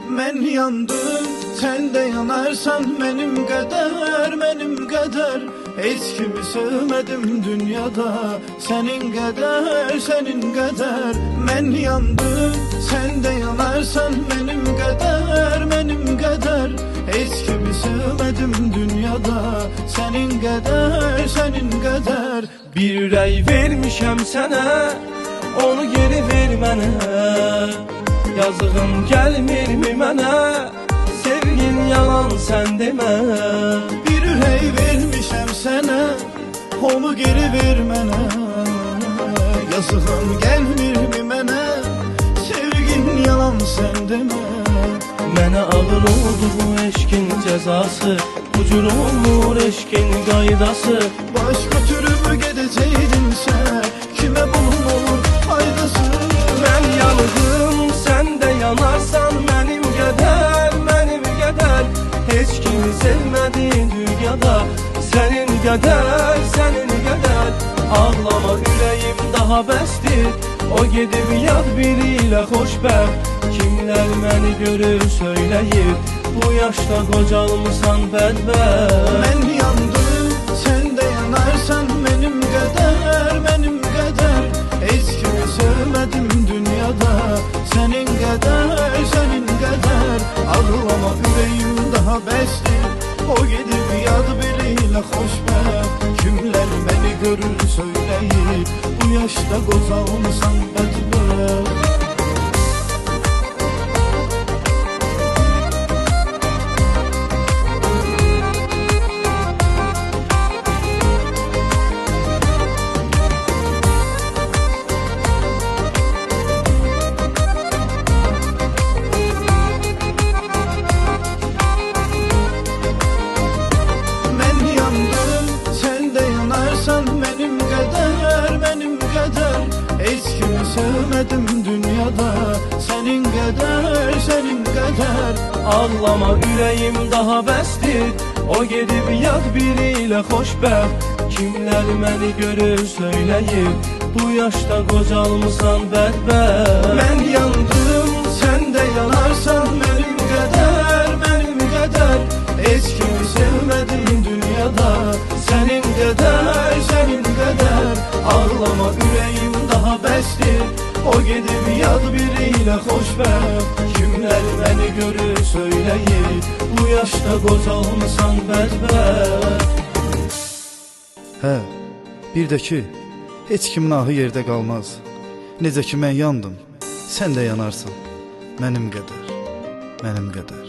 Mən yandım, sən də yanarsan mənim qədər, mənim qədər. Heç kimi sevmədim dünyada, sənin qədər, sənin qədər. Mən yandım, sən də yanarsan mənim qədər, mənim qədər. Heç kimi sevmədim dünyada, sənin qədər, sənin qədər. Bir ürək vermişəm sənə, onu geri ver mənə. Yazığım gəlmirmi mənə, sevgin yalan sən demə. Bir ürək vermişəm sənə, onu geri ver mənə. Yazığım gəlmirmi mənə, sevgin yalan sən demə. Mənə ağır oldu bu eşkin cəzası, bu cür olmur eşkin qaydası. Başqa türüb gedəcəydinsə, kimə bunun olur faydası? Mən yandım, sən də yanarsan mənim qədər, mənim qədər. Heç kimi sevmədin dünyada, sənin qədər, sənin qədər. Ağlama ürəyim daha bəsdir, o gedib yad biri ilə xoşbəxt. Kimlər məni görür söyləyir, bu yaşda qocalmısan bədbəxt. Mən yandım, sən də yanarsan mənim qədər, mənim qədər. Heç kimi sevmədim dünyada, sənin qədər, sənin qədər. Ağlama ürəyim daha bəsdir, o gedib yad biri ilə xoşbəxt. Kimlər məni görür söyləyir, bu yaşda qocalmısan bədbəxt. Mənim qədər, mənim qədər. Heç kimi sevmədim dünyada, sənin qədər, sənin qədər. Ağlama ürəyim daha bəsdir, o gedib yad biri ilə xoşbəxt. Kimlər məni görür söyləyir, bu yaşda qocalmısan bədbəxt. Mən yandım, sən də yanarsan mənim qədər, mənim qədər. Heç kimi sevmədim dünyada, sənin qədər, sənin qədər. Ağlama ürəyim daha bəsdir, o gedib yad biri ilə xoşbəxt. Kimlər məni görür söyləyir, bu yaşda qocalmısan bədbəxt. Hə, bir də ki, heç kimin ahı yerdə qalmaz. Necə ki mən yandım, sən də yanarsan mənim qədər, mənim qədər.